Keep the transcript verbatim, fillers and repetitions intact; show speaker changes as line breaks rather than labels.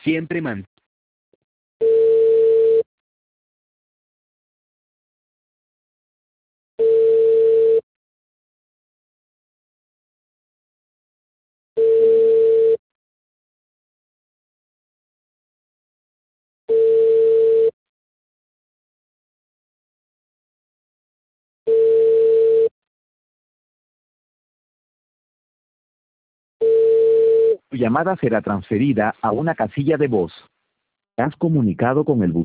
Siempre man.
Tu llamada será transferida a una casilla de voz. Te has comunicado con el buzón.